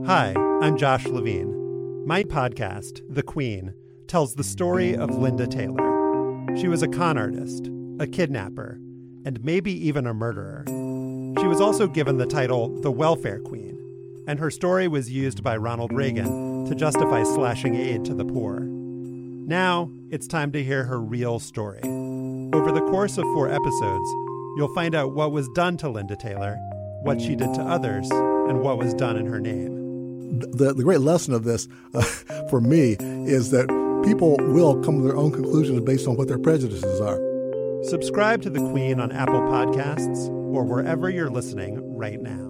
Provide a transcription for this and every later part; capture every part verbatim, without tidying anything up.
Hi, I'm Josh Levine. My podcast, The Queen, tells the story of Linda Taylor. She was a con artist, a kidnapper, and maybe even a murderer. She was also given the title the Welfare Queen, and her story was used by Ronald Reagan to justify slashing aid to the poor. Now, it's time to hear her real story. Over the course of four episodes, you'll find out what was done to Linda Taylor, what she did to others, and what was done in her name. The, the great lesson of this uh, for me is that people will come to their own conclusions based on what their prejudices are. Subscribe to The Queen on Apple Podcasts or wherever you're listening right now.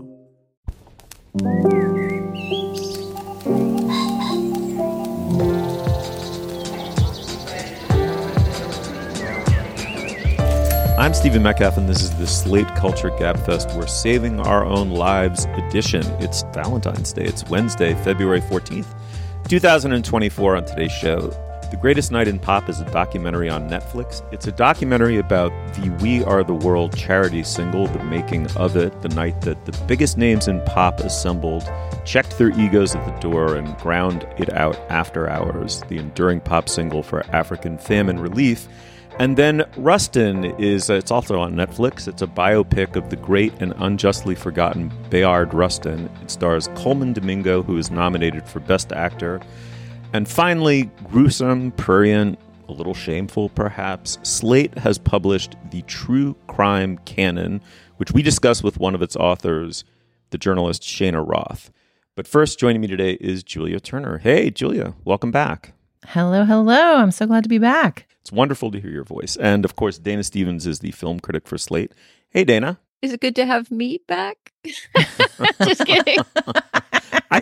I'm Stephen Metcalf, and this is the Slate Culture Gabfest. We're Saving Our Own Lives edition. It's Valentine's Day. It's Wednesday, February fourteenth, twenty twenty-four. On today's show, The Greatest Night in Pop is a documentary on Netflix. It's a documentary about the We Are the World charity single, the making of it, the night that the biggest names in pop assembled, checked their egos at the door, and ground it out after hours, the enduring pop single for African famine relief. And then Rustin is, uh, it's also on Netflix. It's a biopic of the great and unjustly forgotten Bayard Rustin. It stars Colman Domingo, who is nominated for Best Actor. And finally, gruesome, prurient, a little shameful perhaps, Slate has published the True Crime Canon, which we discuss with one of its authors, the journalist Shana Roth. But first, joining me today is Julia Turner. Hey, Julia, welcome back. Hello, hello. I'm so glad to be back. It's wonderful to hear your voice. And of course, Dana Stevens is the film critic for Slate. Hey, Dana. Is it good to have me back? Just kidding. I,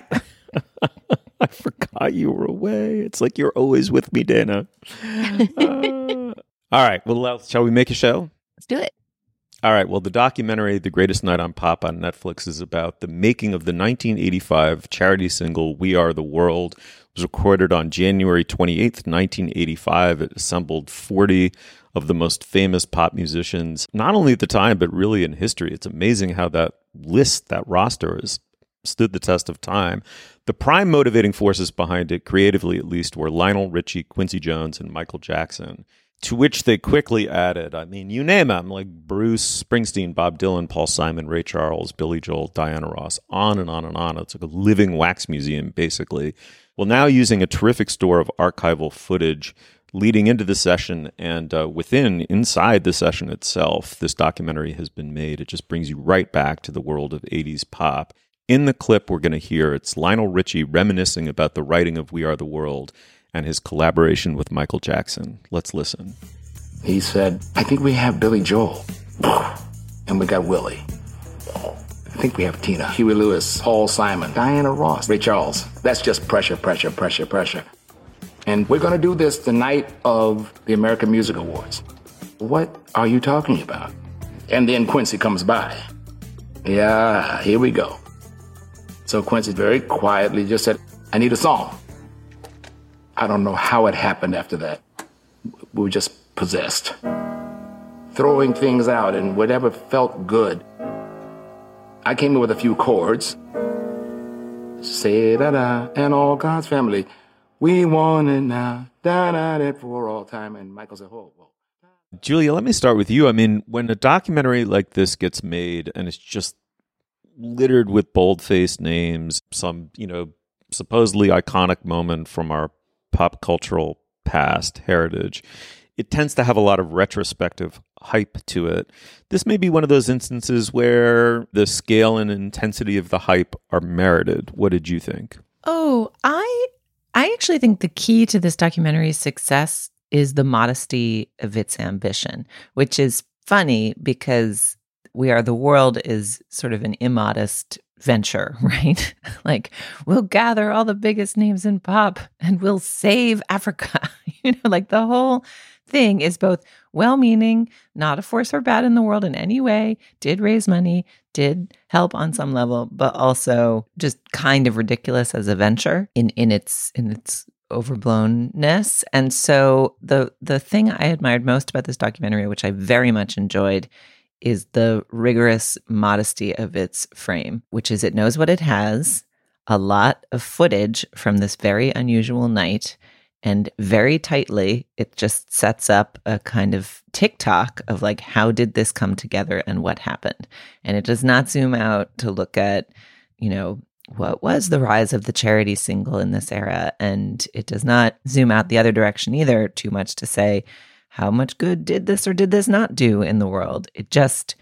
I forgot you were away. It's like you're always with me, Dana. Uh, all right. Well, shall we make a show? Let's do it. All right. Well, the documentary, The Greatest Night on Pop on Netflix, is about the making of the nineteen eighty-five charity single, We Are the World. It was recorded on January twenty-eighth, nineteen eighty-five. It assembled forty of the most famous pop musicians, not only at the time, but really in history. It's amazing how that list, that roster, has stood the test of time. The prime motivating forces behind it, creatively at least, were Lionel Richie, Quincy Jones, and Michael Jackson, to which they quickly added, I mean, you name them, like Bruce Springsteen, Bob Dylan, Paul Simon, Ray Charles, Billy Joel, Diana Ross, on and on and on. It's like a living wax museum, basically. Well, now using a terrific store of archival footage leading into the session and uh, within, inside the session itself, this documentary has been made. It just brings you right back to the world of eighties pop. In the clip we're going to hear, it's Lionel Richie reminiscing about the writing of We Are the World and his collaboration with Michael Jackson. Let's listen. He said, I think we have Billy Joel. And we got Willie. I think we have Tina, Huey Lewis, Paul Simon, Diana Ross, Ray Charles. That's just pressure, pressure, pressure, pressure. And we're going to do this the night of the American Music Awards. What are you talking about? And then Quincy comes by. Yeah, here we go. So Quincy very quietly just said, I need a song. I don't know how it happened after that. We were just possessed. Throwing things out and whatever felt good. I came in with a few chords. Say da-da, and all God's family. We want it now, da-da-da, for all time. And Michael said, whoa, whoa. Julia, let me start with you. I mean, when a documentary like this gets made and it's just littered with bold-faced names, some, you know, supposedly iconic moment from our pop cultural past heritage, it tends to have a lot of retrospective hype to it. This may be one of those instances where the scale and intensity of the hype are merited. What did you think? Oh, I I actually think the key to this documentary's success is the modesty of its ambition, which is funny because We Are the World is sort of an immodest venture, right? Like, we'll gather all the biggest names in pop and we'll save Africa. You know, like the whole thing is both well-meaning, not a force for bad in the world in any way, did raise money, did help on some level, but also just kind of ridiculous as a venture in, in its in its overblownness. And so the the thing I admired most about this documentary, which I very much enjoyed, is the rigorous modesty of its frame, which is it knows what it has. a lot of footage from this very unusual night. And very tightly, it just sets up a kind of TikTok of like, how did this come together and what happened? And it does not zoom out to look at, you know, what was the rise of the charity single in this era. And it does not zoom out the other direction either too much to say, how much good did this or did this not do in the world? It just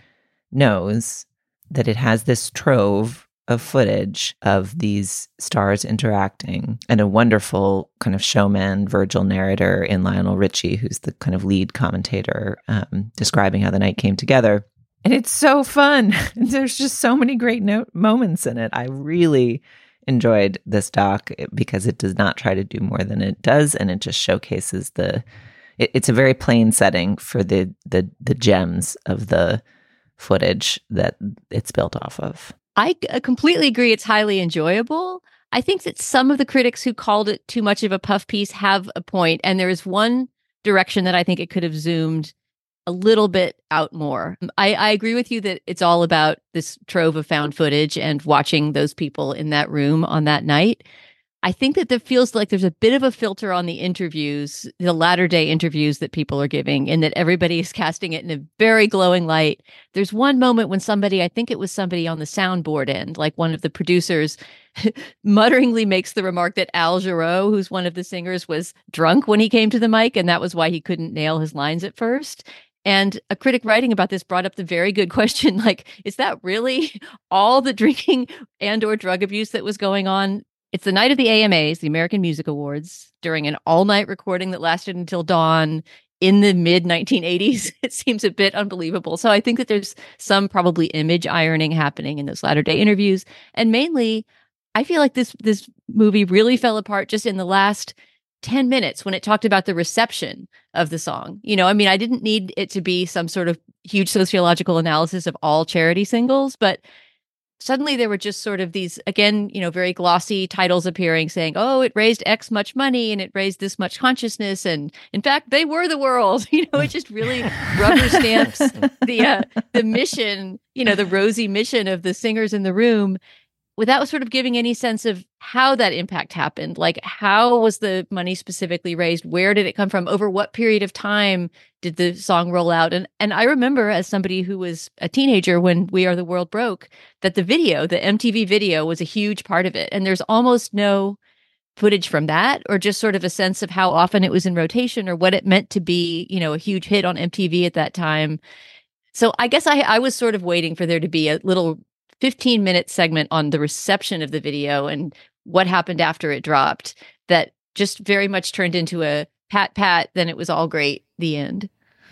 knows that it has this trove of footage of these stars interacting and a wonderful kind of showman, Virgil narrator in Lionel Richie, who's the kind of lead commentator, um, describing how the night came together. And it's so fun. There's just so many great no- moments in it. I really enjoyed this doc because it does not try to do more than it does, and it just showcases the. It, it's a very plain setting for the the the gems of the footage that it's built off of. I completely agree. It's highly enjoyable. I think that some of the critics who called it too much of a puff piece have a point, and there is one direction that I think it could have zoomed a little bit out more. I, I agree with you that it's all about this trove of found footage and watching those people in that room on that night. I think that there feels like there's a bit of a filter on the interviews, the latter day interviews that people are giving, and that everybody is casting it in a very glowing light. There's one moment when somebody, I think it was somebody on the soundboard end, like one of the producers, mutteringly makes the remark that Al Jarreau, who's one of the singers, was drunk when he came to the mic, and that was why he couldn't nail his lines at first. And a critic writing about this brought up the very good question, like, is that really all the drinking and or drug abuse that was going on? It's the night of the A M As, the American Music Awards, during an all-night recording that lasted until dawn in the mid nineteen eighties. It seems a bit unbelievable. So I think that there's some probably image ironing happening in those latter-day interviews. And mainly, I feel like this this movie really fell apart just in the last ten minutes when it talked about the reception of the song. You know, I mean, I didn't need it to be some sort of huge sociological analysis of all charity singles, but suddenly there were just sort of these, again, you know, very glossy titles appearing saying, oh, it raised X much money and it raised this much consciousness. And in fact, they were the world. You know, it just really rubber stamps the uh, the mission, you know, the rosy mission of the singers in the room, without sort of giving any sense of how that impact happened. Like, how was the money specifically raised? Where did it come from? Over what period of time did the song roll out? And and I remember, as somebody who was a teenager when We Are the World broke, that the video, the M T V video, was a huge part of it. And there's almost no footage from that, or just sort of a sense of how often it was in rotation or what it meant to be, you know, a huge hit on M T V at that time. So I guess I, I was sort of waiting for there to be a little fifteen minute segment on the reception of the video and what happened after it dropped that just very much turned into a pat pat, then it was all great, the end.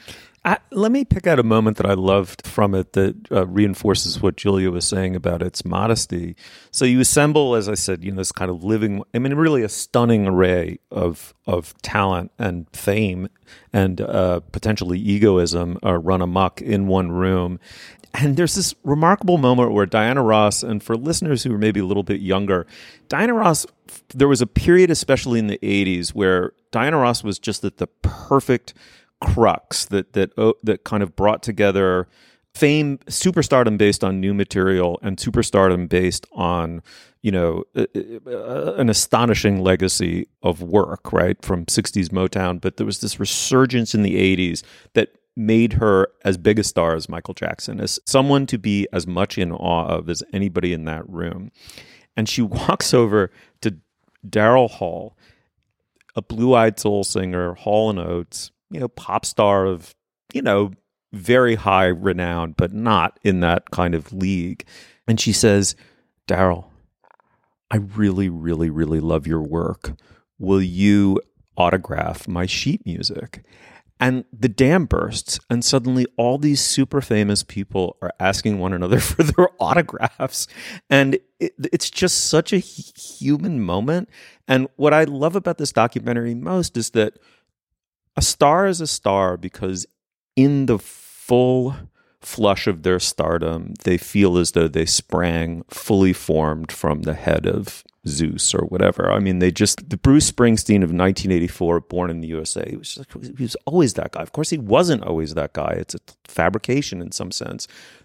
I, let me pick out a moment that I loved from it that uh, reinforces what Julia was saying about its modesty. So you assemble, as I said, you know, this kind of living, I mean, really a stunning array of of talent and fame and uh, potentially egoism uh, run amok in one room. And there's this remarkable moment where Diana Ross, and for listeners who are maybe a little bit younger, Diana Ross, there was a period, especially in the eighties, where Diana Ross was just at the perfect crux that that uh, that kind of brought together fame, superstardom based on new material, and superstardom based on, you know, uh, uh, an astonishing legacy of work, right, from sixties Motown. But there was this resurgence in the eighties that made her as big a star as Michael Jackson, as someone to be as much in awe of as anybody in that room. And she walks over to Daryl Hall, a blue-eyed soul singer, Hall and Oates, you know, pop star of, you know, very high renown, but not in that kind of league. And she says, Daryl, I really, really, really love your work. Will you autograph my sheet music? And the dam bursts, and suddenly all these super famous people are asking one another for their autographs. And it, it's just such a human moment. And what I love about this documentary most is that a star is a star because in the full flush of their stardom, they feel as though they sprang fully formed from the head of Zeus or whatever. I mean, they just, the Bruce Springsteen of nineteen eighty-four, born in the U S A, he was, just, he was always that guy. Of course, he wasn't always that guy. It's a fabrication in some sense.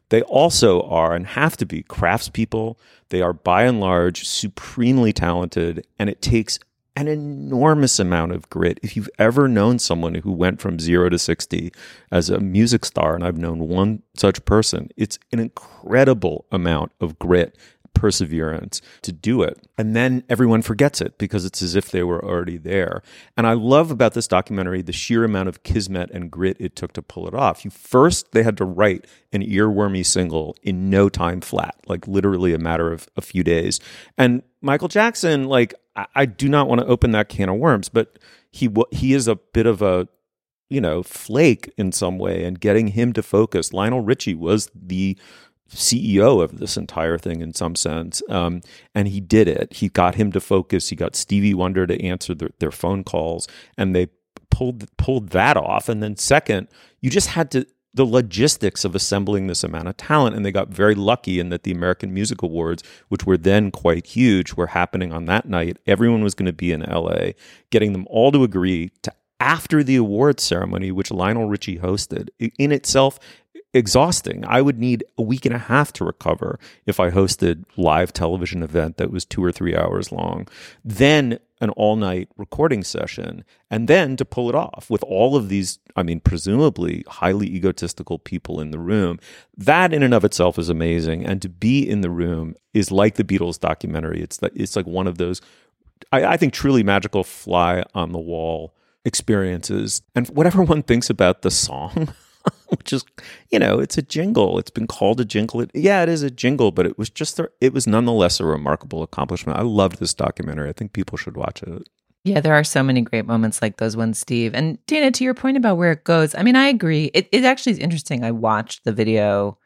They also are and have to be craftspeople. They are by and large supremely talented, and it takes an enormous amount of grit. If you've ever known someone who went from zero to sixty as a music star, and I've known one such person, it's an incredible amount of grit, perseverance to do it. And then everyone forgets it because it's as if they were already there. And I love about this documentary the sheer amount of kismet and grit it took to pull it off. You first, they had to write an earwormy single in no time flat, like literally a matter of a few days. And Michael Jackson, like, I, I do not want to open that can of worms, but he he is a bit of a, you know, flake in some way, and getting him to focus. Lionel Richie was the C E O of this entire thing in some sense. Um, and he did it. He got him to focus. He got Stevie Wonder to answer their, their phone calls, and they pulled, pulled that off. And then second, you just had to, the logistics of assembling this amount of talent. And they got very lucky in that the American Music Awards, which were then quite huge, were happening on that night. Everyone was going to be in L A, getting them all to agree to, after the awards ceremony, which Lionel Richie hosted, in itself exhausting. I would need a week and a half to recover if I hosted live television event that was two or three hours long. Then an all-night recording session, and then to pull it off with all of these, I mean, presumably highly egotistical people in the room. That in and of itself is amazing. And to be in the room is like the Beatles documentary. It's like, it's like one of those, I, I think, truly magical fly on the wall experiences. And whatever one thinks about the song, which is, you know, it's a jingle. It's been called a jingle. It, yeah, it is a jingle, but it was just, a, it was nonetheless a remarkable accomplishment. I loved this documentary. I think people should watch it. Yeah, there are so many great moments like those ones, Steve. And Dana, to your point about where it goes, I mean, I agree. It, it actually is interesting. I watched the video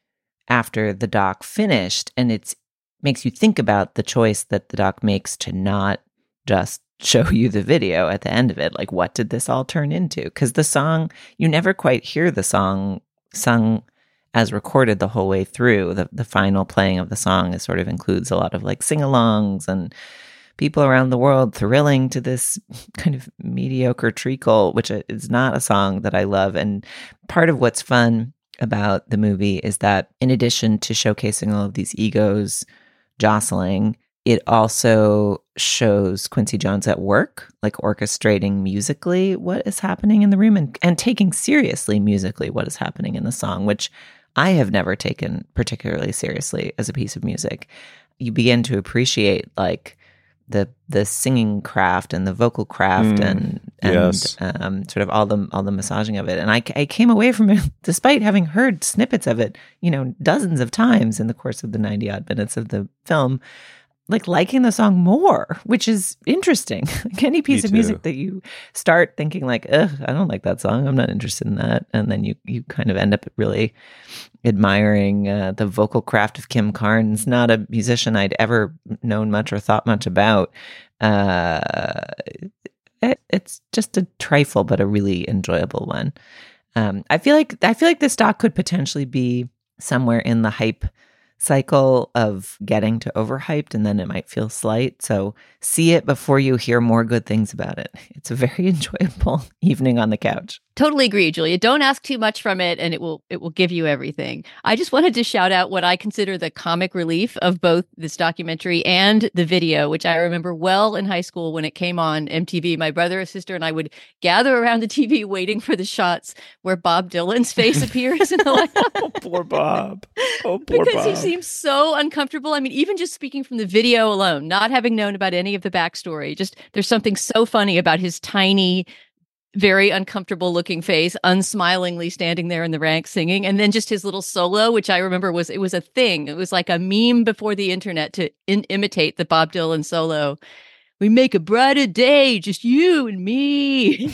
after the doc finished, and it makes you think about the choice that the doc makes to not just show you the video at the end of it. Like, what did this all turn into? Because the song, you never quite hear the song sung as recorded the whole way through. The the final playing of the song is sort of includes a lot of like sing-alongs and people around the world thrilling to this kind of mediocre treacle, which is not a song that I love. And part of what's fun about the movie is that in addition to showcasing all of these egos jostling, it also shows Quincy Jones at work, like orchestrating musically what is happening in the room, and, and taking seriously musically what is happening in the song, which I have never taken particularly seriously as a piece of music. You begin to appreciate like the the singing craft and the vocal craft mm, and and yes. um, sort of all the all the massaging of it. And I, I came away from it, despite having heard snippets of it, you know, dozens of times in the course of the ninety odd minutes of the film, like liking the song more, which is interesting. Like any piece of music that you start thinking like, ugh, I don't like that song, I'm not interested in that. And then you you kind of end up really admiring uh, the vocal craft of Kim Carnes, not a musician I'd ever known much or thought much about. Uh, it, it's just a trifle, but a really enjoyable one. Um, I feel like I feel like this doc could potentially be somewhere in the hype cycle of getting to overhyped, and then it might feel slight. So see it before you hear more good things about it. It's a very enjoyable evening on the couch. Totally agree, Julia. Don't ask too much from it, and it will it will give you everything. I just wanted to shout out what I consider the comic relief of both this documentary and the video, which I remember well in high school when it came on M T V. My brother and sister and I would gather around the T V waiting for the shots where Bob Dylan's face appears in the lineup. Oh, poor Bob. Oh, poor because Bob. he seems so uncomfortable. I mean, even just speaking from the video alone, not having known about any of the backstory, just there's something so funny about his tiny, very uncomfortable looking face, unsmilingly standing there in the ranks singing. And then just his little solo, which I remember was, it was a thing. It was like a meme before the internet to in- imitate the Bob Dylan solo. We make a brighter day, just you and me.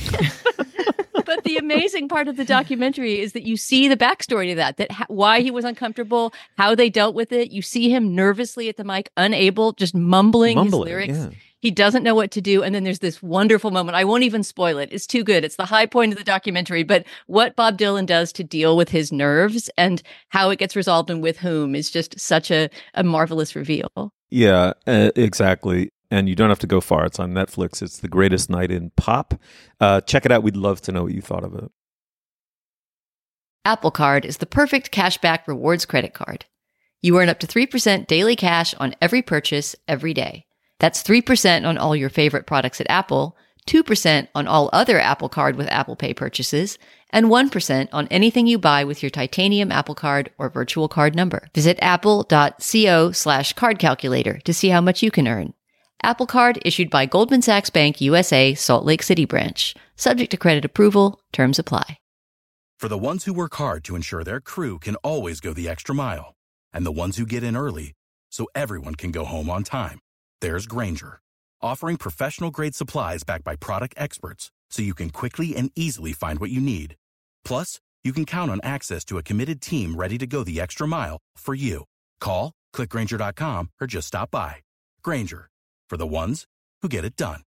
But the amazing part of the documentary is that you see the backstory to that, that ha- why he was uncomfortable, how they dealt with it. You see him nervously at the mic, unable, just mumbling, Mumbling, his lyrics. yeah. He doesn't know what to do. And then there's this wonderful moment. I won't even spoil it. It's too good. It's the high point of the documentary. But what Bob Dylan does to deal with his nerves and how it gets resolved and with whom is just such a, a marvelous reveal. Yeah, uh, exactly. And you don't have to go far. It's on Netflix. It's The Greatest Night in Pop. Uh, check it out. We'd love to know what you thought of it. Apple Card is the perfect cashback rewards credit card. You earn up to three percent daily cash on every purchase every day. That's three percent on all your favorite products at Apple, two percent on all other Apple Card with Apple Pay purchases, and one percent on anything you buy with your titanium Apple Card or virtual card number. Visit apple.co slash card calculator to see how much you can earn. Apple Card issued by Goldman Sachs Bank U S A, Salt Lake City branch. Subject to credit approval. Terms apply. For the ones who work hard to ensure their crew can always go the extra mile, and the ones who get in early so everyone can go home on time, there's Grainger, offering professional-grade supplies backed by product experts so you can quickly and easily find what you need. Plus, you can count on access to a committed team ready to go the extra mile for you. Call, click Grainger dot com, or just stop by. Grainger, for the ones who get it done.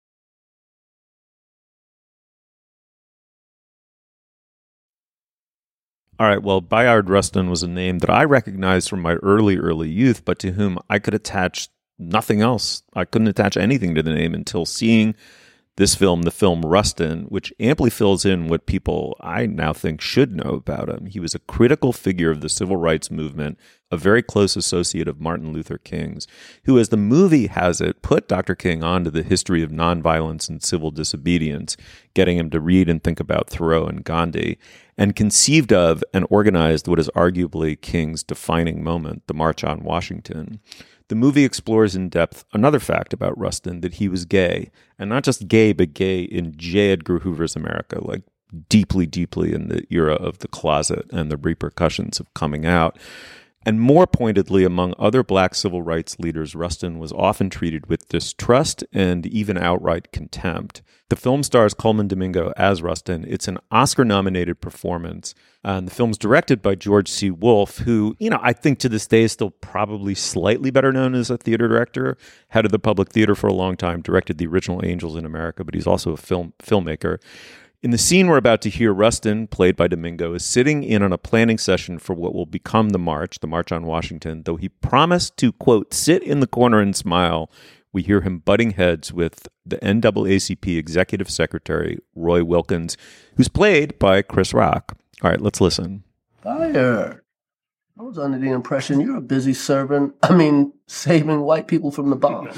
All right, well, Bayard Rustin was a name that I recognized from my early, early youth, but to whom I could attach nothing else. I couldn't attach anything to the name until seeing this film, the film Rustin, which amply fills in what people I now think should know about him. He was a critical figure of the civil rights movement, a very close associate of Martin Luther King's, who, as the movie has it, put Doctor King onto the history of nonviolence and civil disobedience, getting him to read and think about Thoreau and Gandhi, and conceived of and organized what is arguably King's defining moment, the March on Washington. The movie explores in depth another fact about Rustin, that he was gay, and not just gay, but gay in J. Edgar Hoover's America, like deeply, deeply in the era of the closet and the repercussions of coming out. And more pointedly, among other black civil rights leaders, Rustin was often treated with distrust and even outright contempt. The film stars Colman Domingo as Rustin. It's an Oscar-nominated performance. And the film's directed by George C. Wolfe, who, you know, I think to this day is still probably slightly better known as a theater director, head of the Public Theater for a long time, directed the original Angels in America, but he's also a film filmmaker. In the scene we're about to hear, Rustin, played by Domingo, is sitting in on a planning session for what will become the march, the March on Washington. Though he promised to, quote, sit in the corner and smile, we hear him butting heads with the N double A C P Executive Secretary, Roy Wilkins, who's played by Chris Rock. All right, let's listen. Bayard, I was under the impression you're a busy servant. I mean, saving white people from the bomb.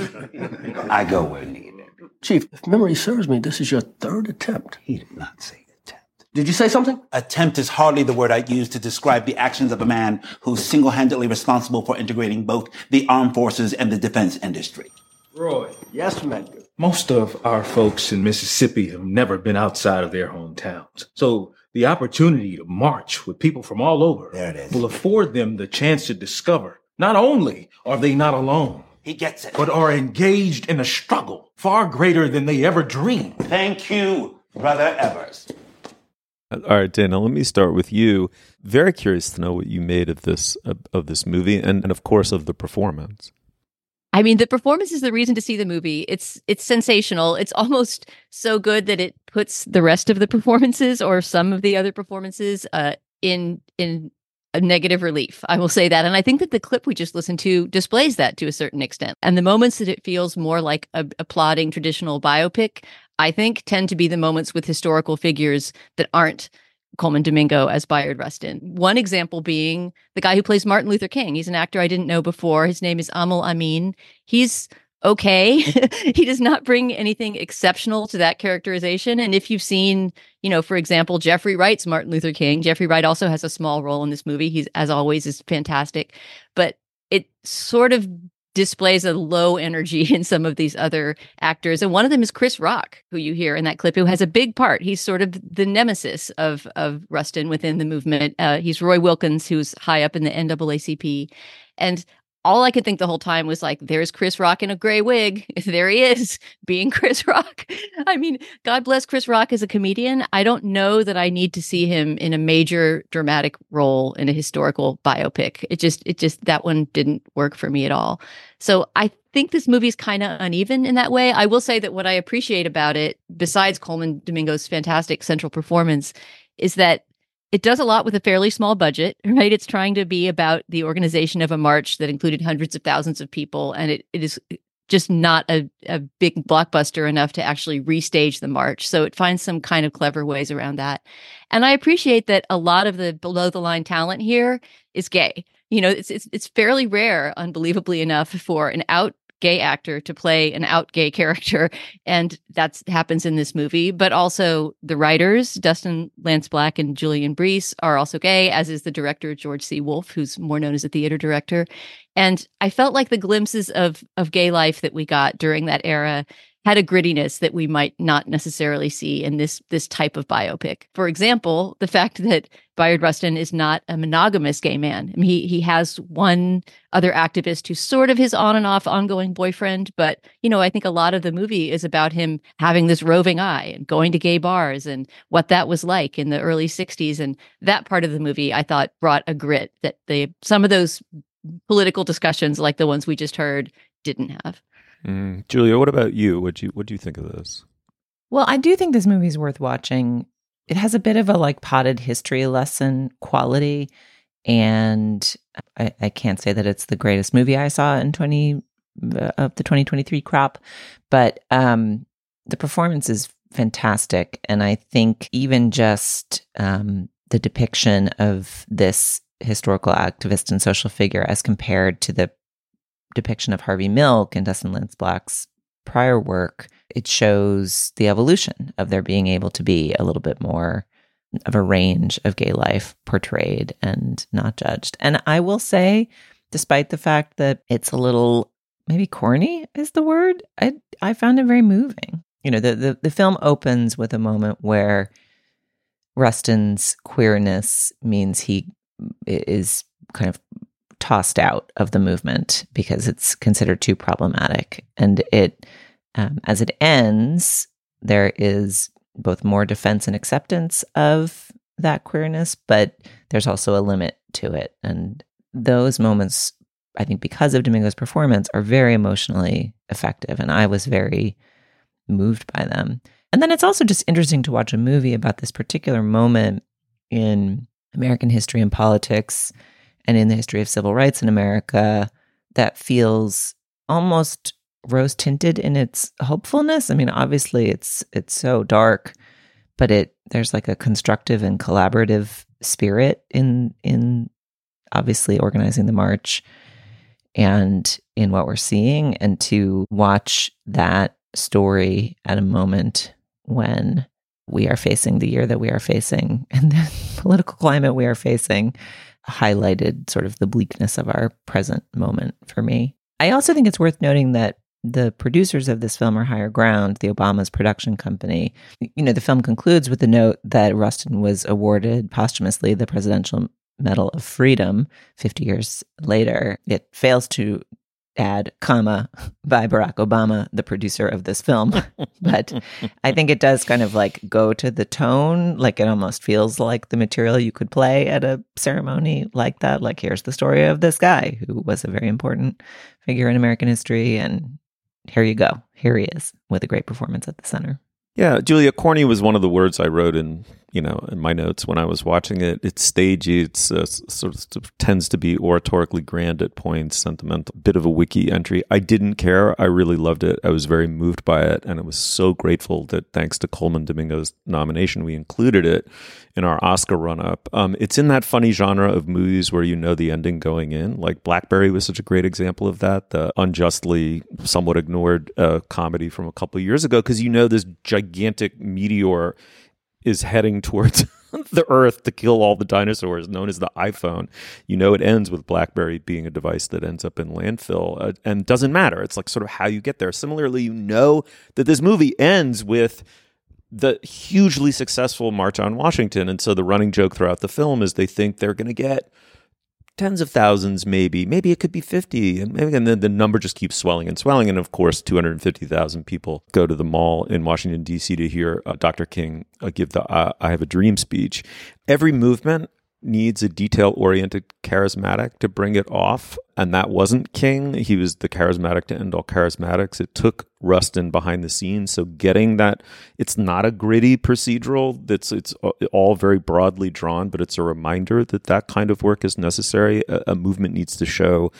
I go where needed. Chief, if memory serves me, this is your third attempt. He did not say attempt. Did you say something? Attempt is hardly the word I'd use to describe the actions of a man who's single-handedly responsible for integrating both the armed forces and the defense industry. Roy. Yes, Medgar. Most of our folks in Mississippi have never been outside of their hometowns. So the opportunity to march with people from all over there it is. will afford them the chance to discover not only are they not alone, he gets it, but are engaged in a struggle far greater than they ever dreamed. Thank you, Brother Evers. All right, Dana, let me start with you. Very curious to know what you made of this of, of this movie and, and, of course, of the performance. I mean, the performance is the reason to see the movie. It's it's sensational. It's almost so good that it puts the rest of the performances or some of the other performances uh, in in a negative relief. I will say that. And I think that the clip we just listened to displays that to a certain extent. And the moments that it feels more like a, a plodding traditional biopic, I think, tend to be the moments with historical figures that aren't Colman Domingo as Bayard Rustin. One example being the guy who plays Martin Luther King. He's an actor I didn't know before. His name is Aml Amin. He's okay. He does not bring anything exceptional to that characterization. And if you've seen, you know, for example, Jeffrey Wright's Martin Luther King, Jeffrey Wright also has a small role in this movie. He's, as always, is fantastic. But it sort of displays a low energy in some of these other actors. And one of them is Chris Rock, who you hear in that clip, who has a big part. He's sort of the nemesis of, of Rustin within the movement. Uh, he's Roy Wilkins, who's high up in the N double A C P. And all I could think the whole time was like, there's Chris Rock in a gray wig. There he is, being Chris Rock. I mean, God bless Chris Rock as a comedian. I don't know that I need to see him in a major dramatic role in a historical biopic. It just, it just, that one didn't work for me at all. So I think this movie's kind of uneven in that way. I will say that what I appreciate about it, besides Colman Domingo's fantastic central performance, is that it does a lot with a fairly small budget, right? It's trying to be about the organization of a march that included hundreds of thousands of people, and it, it is just not a, a big blockbuster enough to actually restage the march. So it finds some kind of clever ways around that. And I appreciate that a lot of the below the line talent here is gay. You know, it's it's it's fairly rare, unbelievably enough, for an out gay actor to play an out gay character, and that happens in this movie. But also the writers, Dustin Lance Black and Julian Brees, are also gay, as is the director George C. Wolfe, who's more known as a theater director. And I felt like the glimpses of of gay life that we got during that era had a grittiness that we might not necessarily see in this this type of biopic. For example, the fact that Bayard Rustin is not a monogamous gay man. I mean, he he has one other activist who's sort of his on and off ongoing boyfriend, but you know, I think a lot of the movie is about him having this roving eye and going to gay bars and what that was like in the early sixties. And that part of the movie, I thought, brought a grit that the some of those political discussions, like the ones we just heard, didn't have. Mm. Julia, what about you? What do you what do you think of this? Well, I do think this movie is worth watching. It has a bit of a like potted history lesson quality, and I, I can't say that it's the greatest movie I saw in twenty uh, of the twenty twenty-three crop, but um, the performance is fantastic, and I think even just um, the depiction of this historical activist and social figure as compared to the depiction of Harvey Milk and Dustin Lance Black's prior work, it shows the evolution of there being able to be a little bit more of a range of gay life portrayed and not judged. And I will say, despite the fact that it's a little, maybe corny is the word, I I found it very moving. You know, the, the, the film opens with a moment where Rustin's queerness means he is kind of tossed out of the movement because it's considered too problematic. And it, um, as it ends, there is both more defense and acceptance of that queerness, but there's also a limit to it. And those moments, I think because of Domingo's performance, are very emotionally effective. And I was very moved by them. And then it's also just interesting to watch a movie about this particular moment in American history and politics and in the history of civil rights in America that feels almost rose-tinted in its hopefulness. I mean, obviously it's it's so dark, but it there's like a constructive and collaborative spirit in in obviously organizing the march and in what we're seeing. And to watch that story at a moment when we are facing the year that we are facing and the political climate we are facing highlighted sort of the bleakness of our present moment for me. I also think it's worth noting that the producers of this film are Higher Ground, the Obama's production company. You know, the film concludes with the note that Rustin was awarded posthumously the Presidential Medal of Freedom fifty years later. It fails to add, comma, by Barack Obama, the producer of this film. But I think it does kind of like go to the tone. Like it almost feels like the material you could play at a ceremony like that. Like, here's the story of this guy who was a very important figure in American history. And here you go. Here he is with a great performance at the center. Yeah, Julia, corny was one of the words I wrote in, you know, in my notes when I was watching it. It's stagey. It's uh, sort of tends to be oratorically grand at points, sentimental, bit of a wiki entry. I didn't care. I really loved it. I was very moved by it, and I was so grateful that thanks to Colman Domingo's nomination, we included it in our Oscar run-up. Um, it's in that funny genre of movies where you know the ending going in. Like Blackberry was such a great example of that, the unjustly somewhat ignored uh, comedy from a couple of years ago, because you know this gigantic meteor is heading towards the Earth to kill all the dinosaurs, known as the iPhone. You know it ends with BlackBerry being a device that ends up in landfill, uh, and doesn't matter. It's like sort of how you get there. Similarly, you know that this movie ends with the hugely successful March on Washington, and so the running joke throughout the film is they think they're going to get tens of thousands, maybe. Maybe it could be fifty. And, maybe, and then the number just keeps swelling and swelling. And of course, two hundred fifty thousand people go to the mall in Washington, D C to hear uh, Doctor King uh, give the uh, I Have a Dream speech. Every movement needs a detail-oriented charismatic to bring it off. And that wasn't King. He was the charismatic to end all charismatics. It took Rustin behind the scenes. So getting that, it's not a gritty procedural. That's it's all very broadly drawn, but it's a reminder that that kind of work is necessary. A, a movement needs to show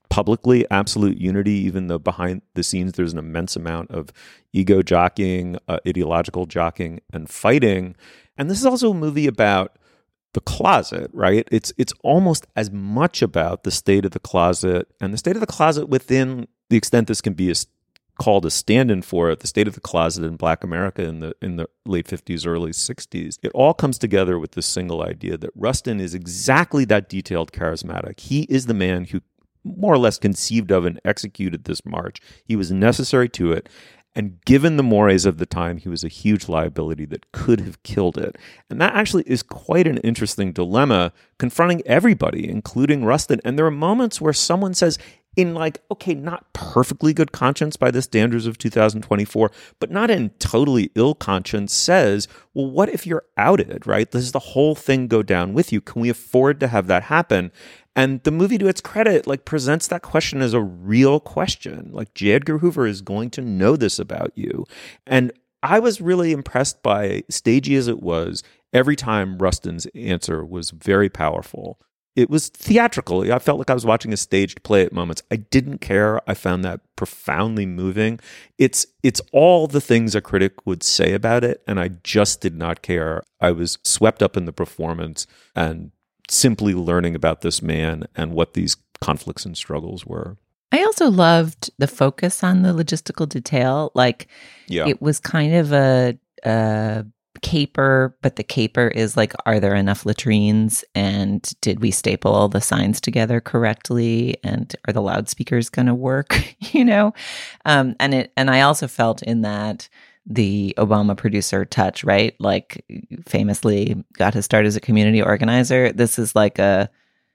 publicly absolute unity, even though behind the scenes there's an immense amount of ego jockeying, uh, ideological jockeying, and fighting. And this is also a movie about the closet, right? It's it's almost as much about the state of the closet and the state of the closet within the extent this can be a, called a stand-in for it, the state of the closet in Black America in the in the late fifties, early sixties. It all comes together with this single idea that Rustin is exactly that detailed charismatic. He is the man who more or less conceived of and executed this march. He was necessary to it. And given the mores of the time, he was a huge liability that could have killed it. And that actually is quite an interesting dilemma confronting everybody, including Rustin. And there are moments where someone says, in like, okay, not perfectly good conscience by the standards of two thousand twenty-four, but not in totally ill conscience, says, well, what if you're outed, right? Does the whole thing go down with you? Can we afford to have that happen? And the movie, to its credit, like presents that question as a real question. Like J. Edgar Hoover is going to know this about you. And I was really impressed by, stagey as it was, every time Rustin's answer was very powerful. It was theatrical. I felt like I was watching a staged play at moments. I didn't care. I found that profoundly moving. It's it's all the things a critic would say about it, and I just did not care. I was swept up in the performance and simply learning about this man and what these conflicts and struggles were. I also loved the focus on the logistical detail. Like, yeah. It was kind of a, a caper, but the caper is like, are there enough latrines? And did we staple all the signs together correctly? And are the loudspeakers going to work? you know? Um, and it, and I also felt in that the Obama producer touch, right? Like famously got his start as a community organizer. This is like a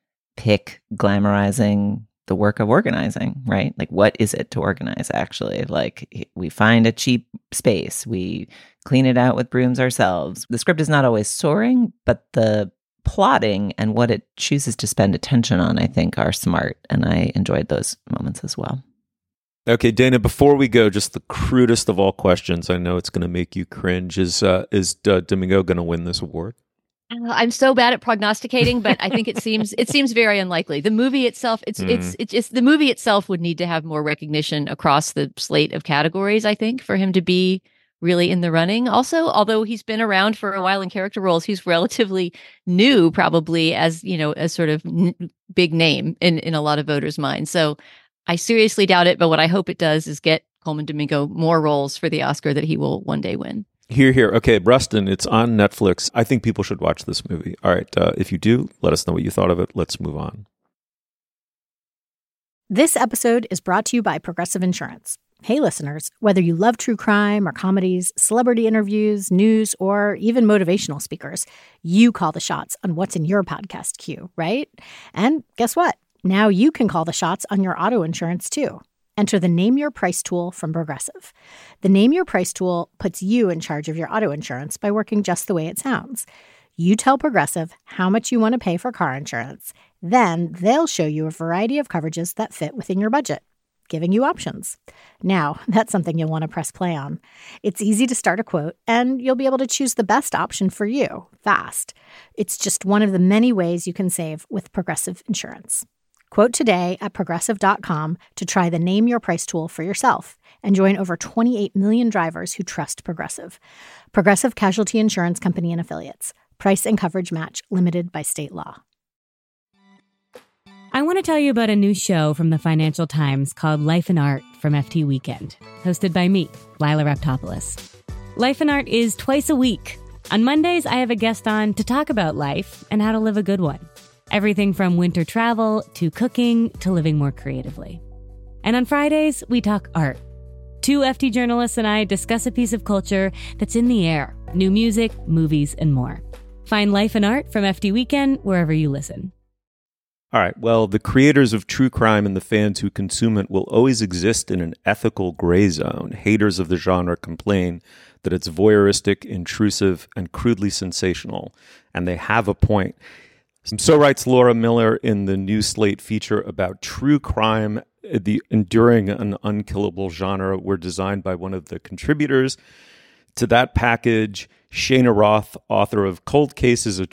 pick glamorizing the work of organizing, right? Like, what is it to organize actually? Like, we find a cheap space, we clean it out with brooms ourselves. The script is not always soaring, but the plotting and what it chooses to spend attention on, I think, are smart. And I enjoyed those moments as well. Okay, Dana, before we go, just the crudest of all questions. I know it's going to make you cringe. Is uh, is uh, Domingo going to win this award? I'm so bad at prognosticating, but I think it seems it seems very unlikely. The movie itself, it's mm. it's it's it's the movie itself would need to have more recognition across the slate of categories, I think, for him to be really in the running. Also, although he's been around for a while in character roles, he's relatively new, probably as, you know, a sort of n- big name in in a lot of voters' minds. So I seriously doubt it, but what I hope it does is get Colman Domingo more roles for the Oscar that he will one day win. Here, here. Okay, Rustin, it's on Netflix. I think people should watch this movie. All right, uh, if you do, let us know what you thought of it. Let's move on. This episode is brought to you by Progressive Insurance. Hey, listeners, whether you love true crime or comedies, celebrity interviews, news, or even motivational speakers, you call the shots on what's in your podcast queue, right? And guess what? Now you can call the shots on your auto insurance, too. Enter the Name Your Price tool from Progressive. The Name Your Price tool puts you in charge of your auto insurance by working just the way it sounds. You tell Progressive how much you want to pay for car insurance. Then they'll show you a variety of coverages that fit within your budget, giving you options. Now, that's something you'll want to press play on. It's easy to start a quote, and you'll be able to choose the best option for you fast. It's just one of the many ways you can save with Progressive Insurance. Quote today at Progressive dot com to try the Name Your Price tool for yourself and join over twenty-eight million drivers who trust Progressive. Progressive Casualty Insurance Company and Affiliates. Price and coverage match limited by state law. I want to tell you about a new show from the Financial Times called Life and Art from F T Weekend, hosted by me, Lila Raptopoulos. Life and Art is twice a week. On Mondays, I have a guest on to talk about life and how to live a good one. Everything from winter travel to cooking to living more creatively. And on Fridays, we talk art. Two F T journalists and I discuss a piece of culture that's in the air, new music, movies, and more. Find Life and Art from F T Weekend wherever you listen. All right. Well, the creators of true crime and the fans who consume it will always exist in an ethical gray zone. Haters of the genre complain that it's voyeuristic, intrusive, and crudely sensational. And they have a point. So writes Laura Miller in the new Slate feature about true crime, the enduring and unkillable genre, were designed by one of the contributors to that package, Shana Roth, author of Cold Cases, A True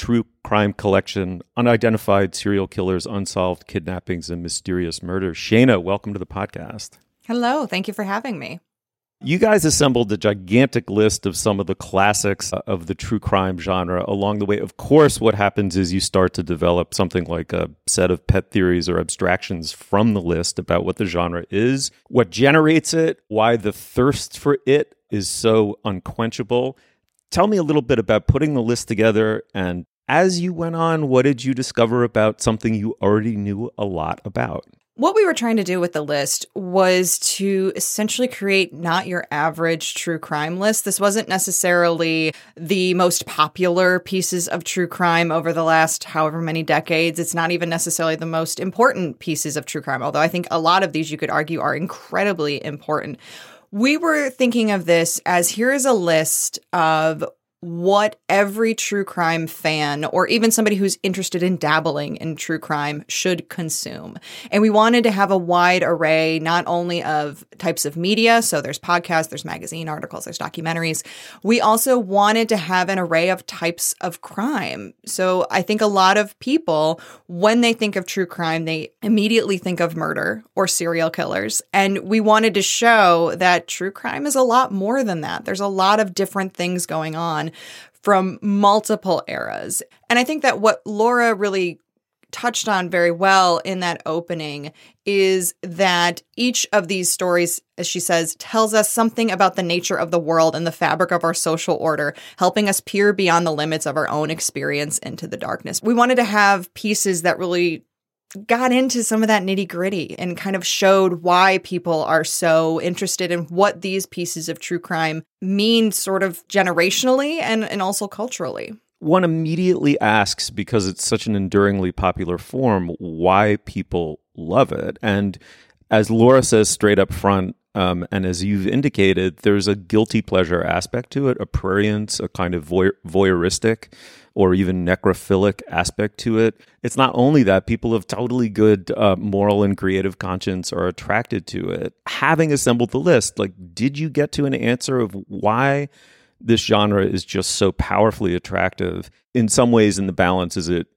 crime collection, Unidentified Serial Killers, Unsolved Kidnappings, and Mysterious Murders. Shana, welcome to the podcast. Hello. Thank you for having me. You guys assembled a gigantic list of some of the classics of the true crime genre along the way. Of course, what happens is you start to develop something like a set of pet theories or abstractions from the list about what the genre is, what generates it, why the thirst for it is so unquenchable. Tell me a little bit about putting the list together, and as you went on, what did you discover about something you already knew a lot about? What we were trying to do with the list was to essentially create not your average true crime list. This wasn't necessarily the most popular pieces of true crime over the last however many decades. It's not even necessarily the most important pieces of true crime, although I think a lot of these you could argue are incredibly important. We were thinking of this as here is a list of what every true crime fan, or even somebody who's interested in dabbling in true crime, should consume. And we wanted to have a wide array, not only of types of media, so there's podcasts, there's magazine articles, there's documentaries. We also wanted to have an array of types of crime. So I think a lot of people, when they think of true crime, they immediately think of murder or serial killers. And we wanted to show that true crime is a lot more than that. There's a lot of different things going on from multiple eras. And I think that what Laura really touched on very well in that opening is that each of these stories, as she says, tells us something about the nature of the world and the fabric of our social order, helping us peer beyond the limits of our own experience into the darkness. We wanted to have pieces that really got into some of that nitty gritty and kind of showed why people are so interested in what these pieces of true crime mean sort of generationally and, and also culturally. One immediately asks, because it's such an enduringly popular form, why people love it. And as Laura says straight up front, um, and as you've indicated, there's a guilty pleasure aspect to it, a prurience, a kind of voy- voyeuristic or even necrophilic aspect to it. It's not only that, people of totally good uh, moral and creative conscience are attracted to it. Having assembled the list, like, did you get to an answer of why this genre is just so powerfully attractive? In some ways, in the balance, is it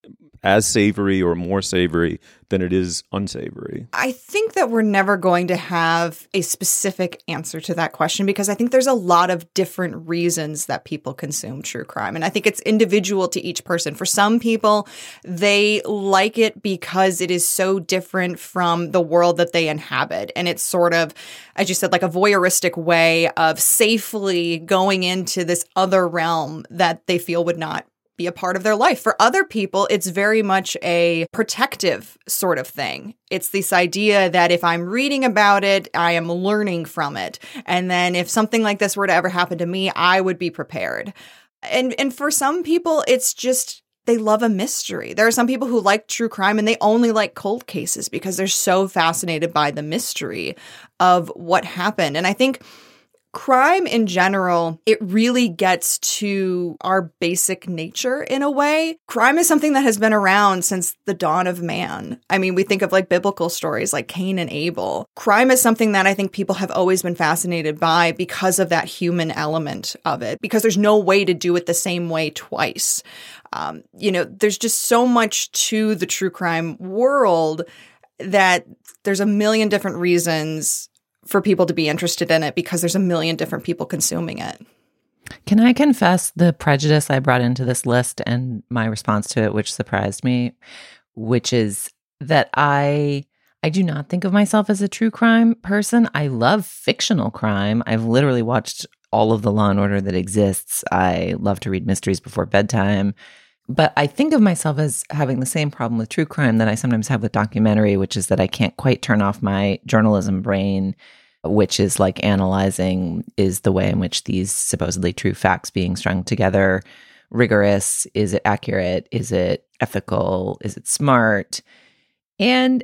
as savory or more savory than it is unsavory? I think that we're never going to have a specific answer to that question because I think there's a lot of different reasons that people consume true crime. And I think it's individual to each person. For some people, they like it because it is so different from the world that they inhabit. And it's sort of, as you said, like a voyeuristic way of safely going into this other realm that they feel would not be a part of their life. For other people, it's very much a protective sort of thing. It's this idea that if I'm reading about it, I am learning from it. And then if something like this were to ever happen to me, I would be prepared. And and for some people, it's just they love a mystery. There are some people who like true crime and they only like cold cases because they're so fascinated by the mystery of what happened. And I think crime in general, it really gets to our basic nature in a way. Crime is something that has been around since the dawn of man. I mean, we think of like biblical stories like Cain and Abel. Crime is something that I think people have always been fascinated by because of that human element of it, because there's no way to do it the same way twice. Um, you know, there's just so much to the true crime world that there's a million different reasons for people to be interested in it because there's a million different people consuming it. Can I confess the prejudice I brought into this list and my response to it, which surprised me, which is that I I do not think of myself as a true crime person. I love fictional crime. I've literally watched all of the Law and Order that exists. I love to read mysteries before bedtime. But I think of myself as having the same problem with true crime that I sometimes have with documentary, which is that I can't quite turn off my journalism brain, which is like analyzing, is the way in which these supposedly true facts being strung together rigorous? Is it accurate? Is it ethical? Is it smart? And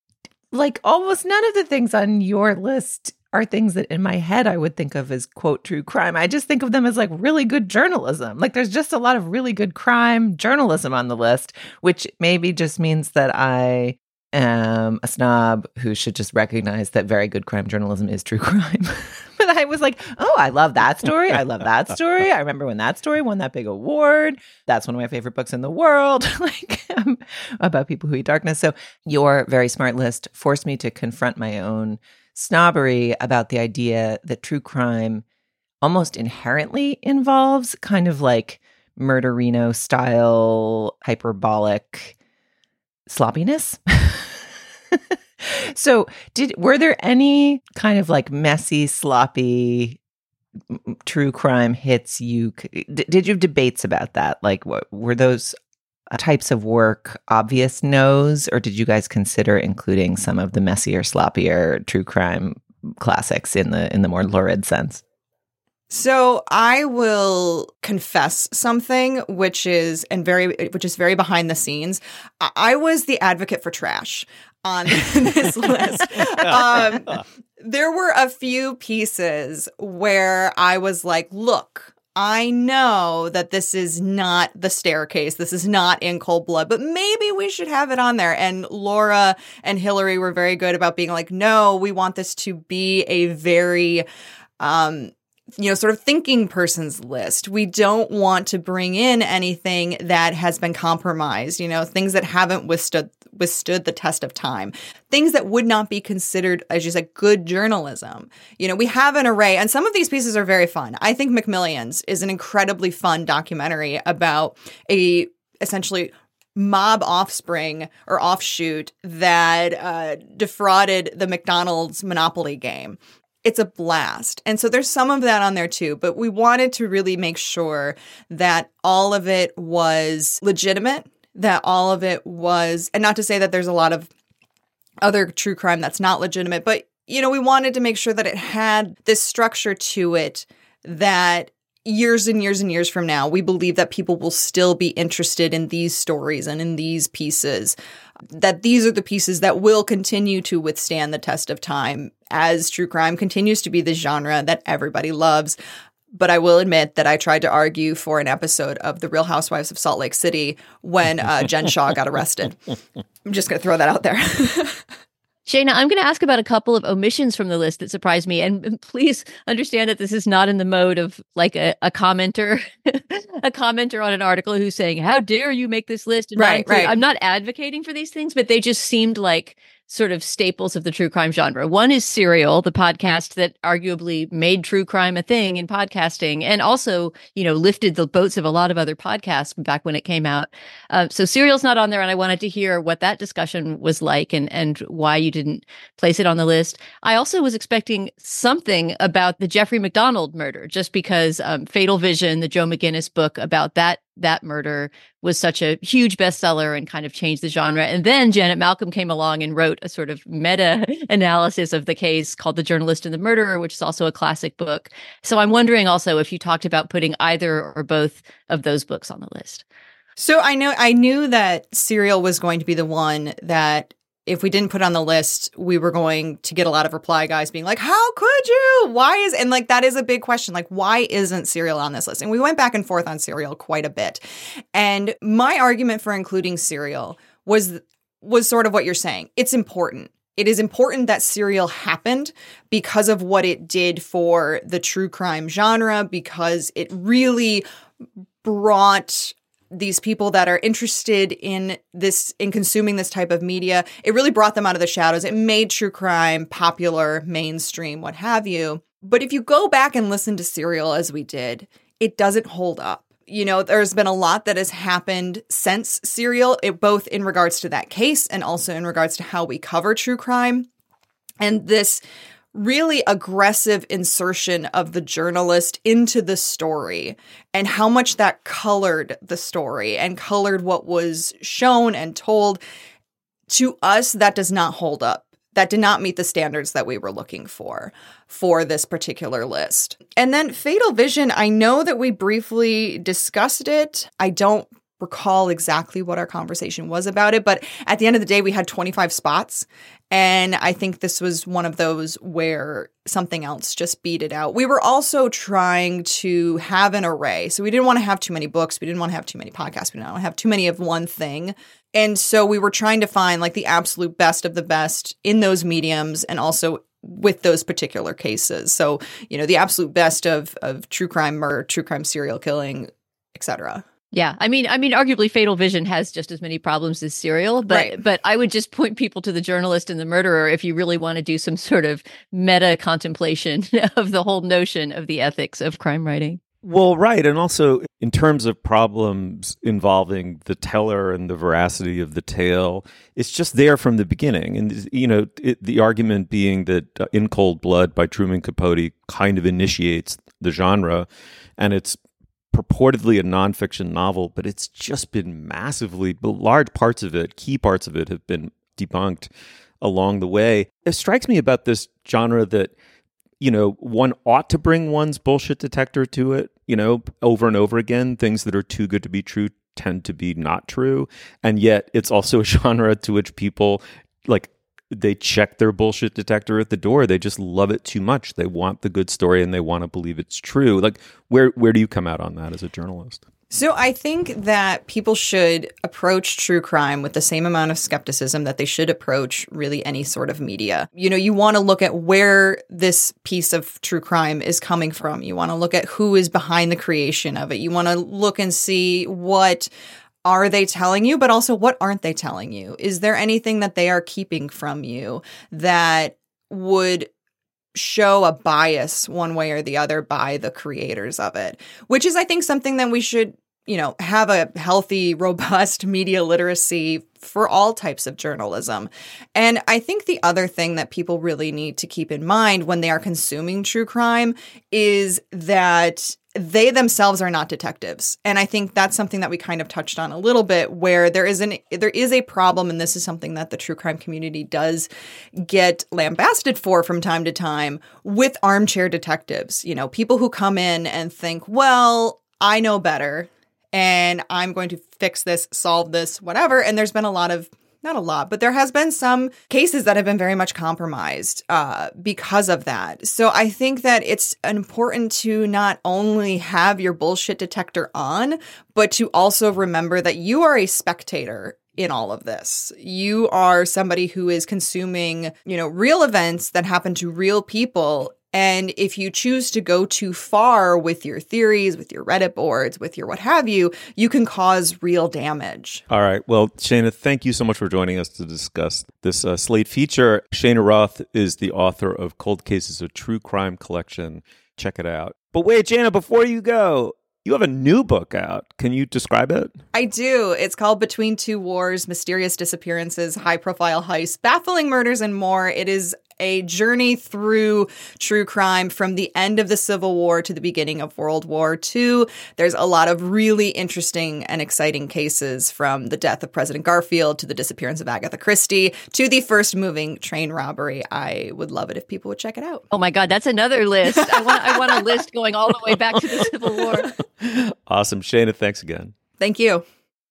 like almost none of the things on your list are things that in my head I would think of as, quote, true crime. I just think of them as like really good journalism. Like there's just a lot of really good crime journalism on the list, which maybe just means that I am a snob who should just recognize that very good crime journalism is true crime. But that I was like, oh, I love that story. I love that story. I remember when that story won that big award. That's one of my favorite books in the world, like um, about people who eat darkness. So your very smart list forced me to confront my own snobbery about the idea that true crime almost inherently involves kind of like Murderino style hyperbolic sloppiness. So did were there any kind of like messy, sloppy true crime hits you d- did you have debates about that? Like what were those types of work obvious no's, or did you guys consider including some of the messier, sloppier true crime classics in the in the more lurid sense? So I will confess something, which is and very which is very behind the scenes. I was the advocate for trash on this list. Um, there were a few pieces where I was like, look, I know that this is not The Staircase. This is not In Cold Blood, but maybe we should have it on there. And Laura and Hillary were very good about being like, no, we want this to be a very, um, you know, sort of thinking person's list. We don't want to bring in anything that has been compromised, you know, things that haven't withstood withstood the test of time, things that would not be considered, as you said, good journalism. You know, we have an array, and some of these pieces are very fun. I think McMillions is an incredibly fun documentary about a essentially mob offspring or offshoot that uh, defrauded the McDonald's Monopoly game. It's a blast. And so there's some of that on there too, but we wanted to really make sure that all of it was legitimate, that all of it was, and not to say that there's a lot of other true crime that's not legitimate, but, you know, we wanted to make sure that it had this structure to it that years and years and years from now, we believe that people will still be interested in these stories and in these pieces, that these are the pieces that will continue to withstand the test of time as true crime continues to be the genre that everybody loves. But I will admit that I tried to argue for an episode of The Real Housewives of Salt Lake City when uh, Jen Shaw got arrested. I'm just going to throw that out there. Shayna, I'm going to ask about a couple of omissions from the list that surprised me. And please understand that this is not in the mode of like a, a commenter, a commenter on an article who's saying, how dare you make this list? And right, right. I'm not advocating for these things, but they just seemed like sort of staples of the true crime genre. One is Serial, the podcast that arguably made true crime a thing in podcasting, and also, you know, lifted the boats of a lot of other podcasts back when it came out. Uh, so Serial's not on there, and I wanted to hear what that discussion was like and, and why you didn't place it on the list. I also was expecting something about the Jeffrey McDonald murder, just because um, Fatal Vision, the Joe McGinnis book about that that murder, was such a huge bestseller and kind of changed the genre. And then Janet Malcolm came along and wrote a sort of meta analysis of the case called The Journalist and the Murderer, which is also a classic book. So I'm wondering also if you talked about putting either or both of those books on the list. So I know I knew that Serial was going to be the one that if we didn't put on the list, we were going to get a lot of reply guys being like, how could you? Why is, and like, that is a big question. Like, why isn't Serial on this list? And we went back and forth on Serial quite a bit. And my argument for including Serial was, was sort of what you're saying. It's important. It is important that Serial happened because of what it did for the true crime genre, because it really brought these people that are interested in this, in consuming this type of media, it really brought them out of the shadows. It made true crime popular, mainstream, what have you. But if you go back and listen to Serial as we did, it doesn't hold up. You know, there's been a lot that has happened since Serial, it, both in regards to that case and also in regards to how we cover true crime. And this really aggressive insertion of the journalist into the story and how much that colored the story and colored what was shown and told. To us, that does not hold up. That did not meet the standards that we were looking for for this particular list. And then Fatal Vision, I know that we briefly discussed it. I don't recall exactly what our conversation was about it, but at the end of the day, we had twenty-five spots. And I think this was one of those where something else just beat it out. We were also trying to have an array. So we didn't want to have too many books. We didn't want to have too many podcasts. We didn't want to have too many of one thing. And so we were trying to find like the absolute best of the best in those mediums and also with those particular cases. So, you know, the absolute best of of true crime murder, true crime serial killing, et cetera. Yeah, I mean, I mean, arguably, Fatal Vision has just as many problems as Serial, but Right. but I would just point people to The Journalist and The Murderer if you really want to do some sort of meta contemplation of the whole notion of the ethics of crime writing. Well, right. And also in terms of problems involving the teller and the veracity of the tale, it's just there from the beginning. And, you know, it, the argument being that uh, In Cold Blood by Truman Capote kind of initiates the genre, and it's purportedly a nonfiction novel, but it's just been massively, large parts of it, key parts of it have been debunked along the way. It strikes me about this genre that, you know, one ought to bring one's bullshit detector to it, you know, over and over again. Things that are too good to be true tend to be not true. And yet it's also a genre to which people, like, they check their bullshit detector at the door. They just love it too much. They want the good story and they want to believe it's true. Like, where where do you come out on that as a journalist? So I think that people should approach true crime with the same amount of skepticism that they should approach really any sort of media. You know, you want to look at where this piece of true crime is coming from. You want to look at who is behind the creation of it. You want to look and see what are they telling you, but also what aren't they telling you? Is there anything that they are keeping from you that would show a bias one way or the other by the creators of it? Which is, I think, something that we should, you know, have a healthy, robust media literacy for all types of journalism. And I think the other thing that people really need to keep in mind when they are consuming true crime is that they themselves are not detectives. And I think that's something that we kind of touched on a little bit, where there is an there is a problem, and this is something that the true crime community does get lambasted for from time to time, with armchair detectives. You know, people who come in and think, well, I know better, and I'm going to fix this, solve this, whatever. And there's been a lot of Not a lot, but there has been some cases that have been very much compromised uh, because of that. So I think that it's important to not only have your bullshit detector on, but to also remember that you are a spectator in all of this. You are somebody who is consuming, you know, real events that happen to real people. And if you choose to go too far with your theories, with your Reddit boards, with your what have you, you can cause real damage. All right. Well, Shana, thank you so much for joining us to discuss this uh, Slate feature. Shana Roth is the author of Cold Cases, a true crime collection. Check it out. But wait, Shana, before you go, you have a new book out. Can you describe it? I do. It's called Between Two Wars, Mysterious Disappearances, High-Profile Heists, Baffling Murders, and More. It is a journey through true crime from the end of the Civil War to the beginning of World War Two. There's a lot of really interesting and exciting cases, from the death of President Garfield to the disappearance of Agatha Christie to the first moving train robbery. I would love it if people would check it out. Oh my God, that's another list. I want I want a list going all the way back to the Civil War. Awesome. Shana, thanks again. Thank you.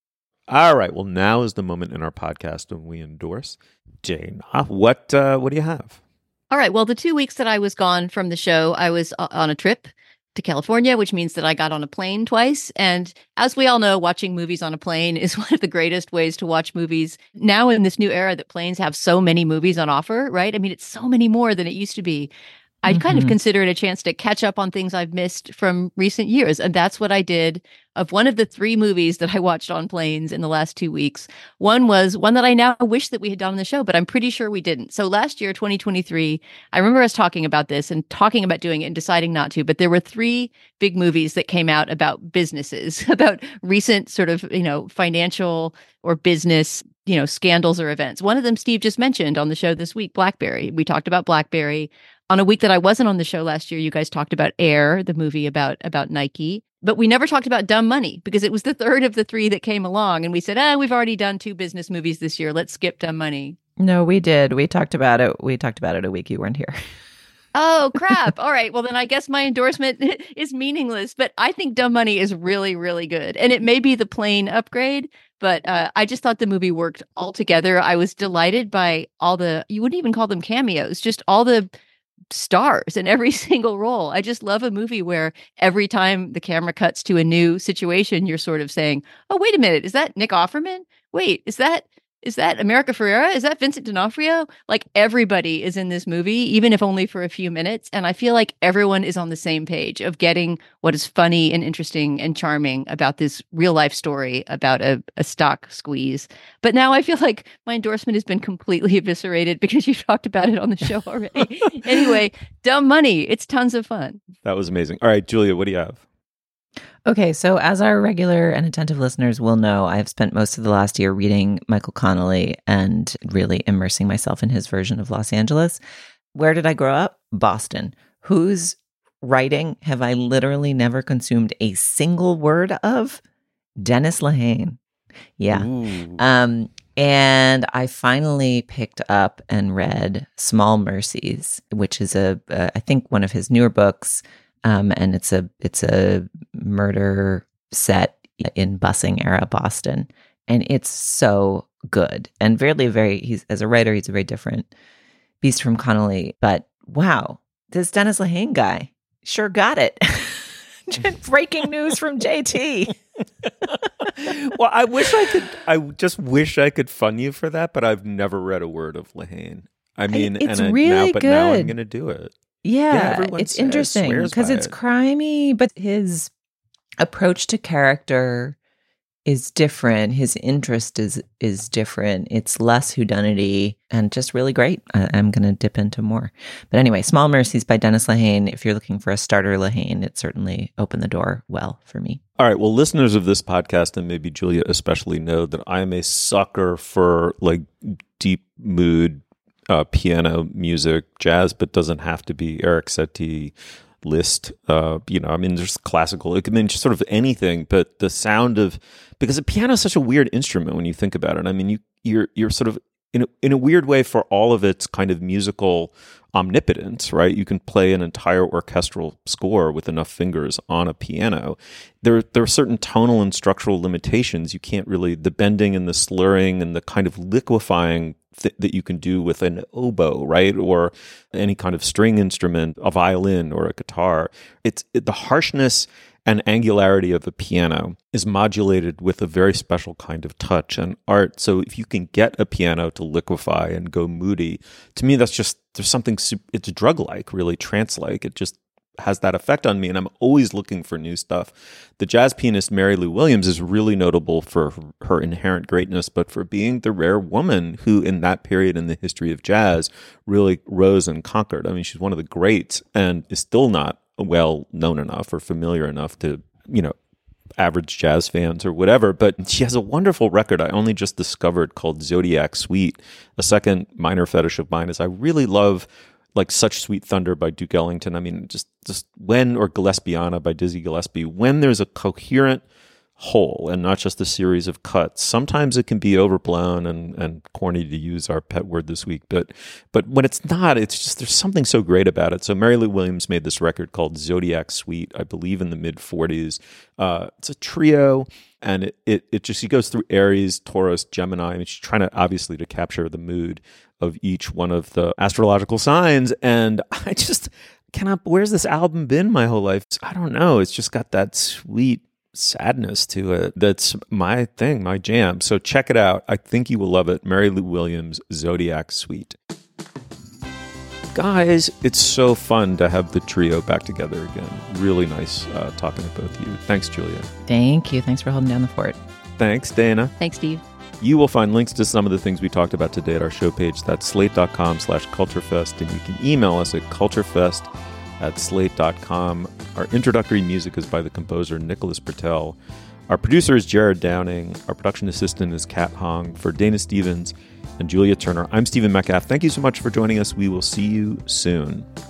All right. Well, now is the moment in our podcast when we endorse Jane. What uh, what do you have? All right. Well, the two weeks that I was gone from the show, I was on a trip to California, which means that I got on a plane twice. And as we all know, watching movies on a plane is one of the greatest ways to watch movies now in this new era that planes have so many movies on offer, right? I mean, it's so many more than it used to be. I mm-hmm. kind of consider it a chance to catch up on things I've missed from recent years. And that's what I did of one of the three movies that I watched on planes in the last two weeks. One was one that I now wish that we had done on the show, but I'm pretty sure we didn't. So last year, twenty twenty-three, I remember us talking about this and talking about doing it and deciding not to. But there were three big movies that came out about businesses, about recent sort of, you know, financial or business, you know, scandals or events. One of them, Steve just mentioned on the show this week, BlackBerry. We talked about BlackBerry. On a week that I wasn't on the show last year, you guys talked about Air, the movie about, about Nike. But we never talked about Dumb Money because it was the third of the three that came along. And we said, ah, we've already done two business movies this year. Let's skip Dumb Money. No, we did. We talked about it. We talked about it a week you weren't here. Oh, crap. All right. Well, then I guess my endorsement is meaningless. But I think Dumb Money is really, really good. And it may be the plane upgrade, but uh, I just thought the movie worked altogether. I was delighted by all the, you wouldn't even call them cameos, just all the stars in every single role. I just love a movie where every time the camera cuts to a new situation, you're sort of saying, oh, wait a minute, is that Nick Offerman? Wait, is that Is that America Ferrera? Is that Vincent D'Onofrio? Like everybody is in this movie, even if only for a few minutes. And I feel like everyone is on the same page of getting what is funny and interesting and charming about this real life story about a, a stock squeeze. But now I feel like my endorsement has been completely eviscerated because you talked about it on the show already. Anyway, Dumb Money. It's tons of fun. That was amazing. All right, Julia, what do you have? Okay, so as our regular and attentive listeners will know, I've spent most of the last year reading Michael Connelly and really immersing myself in his version of Los Angeles. Where did I grow up? Boston. Whose writing have I literally never consumed a single word of? Dennis Lehane. Yeah. Um, and I finally picked up and read Small Mercies, which is a, uh, I think one of his newer books. Um, and it's a it's a murder set in busing era Boston, and it's so good and really very. He's as a writer, he's a very different beast from Connelly. But wow, this Dennis Lehane guy sure got it. Breaking news from J T. Well, I wish I could. I just wish I could fund you for that, but I've never read a word of Lehane. I mean, it's and I, really now, but good. now I'm going to do it. Yeah, yeah it's interesting because it's it. crimey, but his approach to character is different. His interest is is different. It's less whodunity and just really great. I, I'm going to dip into more. But anyway, Small Mercies by Dennis Lehane. If you're looking for a starter Lehane, it certainly opened the door well for me. All right. Well, listeners of this podcast, and maybe Julia especially, know that I am a sucker for like deep mood Uh, piano music, jazz, but doesn't have to be Eric Satie, Liszt. Uh, you know, I mean, there's classical. It can mean just sort of anything, but the sound of because a piano is such a weird instrument when you think about it. I mean, you you're you're sort of in a, in a weird way for all of its kind of musical omnipotence, right? You can play an entire orchestral score with enough fingers on a piano. There there are certain tonal and structural limitations. You can't really the bending and the slurring and the kind of liquefying th- that you can do with an oboe, right? Or any kind of string instrument, a violin or a guitar. It's it, the harshness and angularity of the piano is modulated with a very special kind of touch and art. So if you can get a piano to liquefy and go moody, to me, that's just, there's something, it's drug-like, really trance-like. It just has that effect on me, and I'm always looking for new stuff. The jazz pianist Mary Lou Williams is really notable for her inherent greatness, but for being the rare woman who in that period in the history of jazz really rose and conquered. I mean, she's one of the greats and is still not well known enough or familiar enough to, you know, average jazz fans or whatever, but she has a wonderful record I only just discovered called Zodiac Suite. A second minor fetish of mine is I really love like Such Sweet Thunder by Duke Ellington. I mean, just just when, or Gillespiana by Dizzy Gillespie, when there's a coherent whole and not just a series of cuts. Sometimes it can be overblown and, and corny, to use our pet word this week, but but when it's not, it's just there's something so great about it. So Mary Lou Williams made this record called Zodiac Suite, I believe in the mid forties. Uh, it's a trio, and it, it it just, she goes through Aries, Taurus, Gemini, and she's trying to obviously to capture the mood of each one of the astrological signs. And I just cannot, where's this album been my whole life? I don't know. It's just got that sweet sadness to it. That's my thing, my jam. So check it out. I think you will love it. Mary Lou Williams, Zodiac Suite. Guys, it's so fun to have the trio back together again. Really nice uh, talking to both of you. Thanks, Julia. Thank you. Thanks for holding down the fort. Thanks, Dana. Thanks, Steve. You will find links to some of the things we talked about today at our show page. That's slate.com slash culturefest. And you can email us at culturefest at slate dot com. Our introductory music is by the composer Nicholas Bertel. Our producer is Jared Downing. Our production assistant is Kat Hong. For Dana Stevens and Julia Turner, I'm Stephen Metcalf. Thank you so much for joining us. We will see you soon.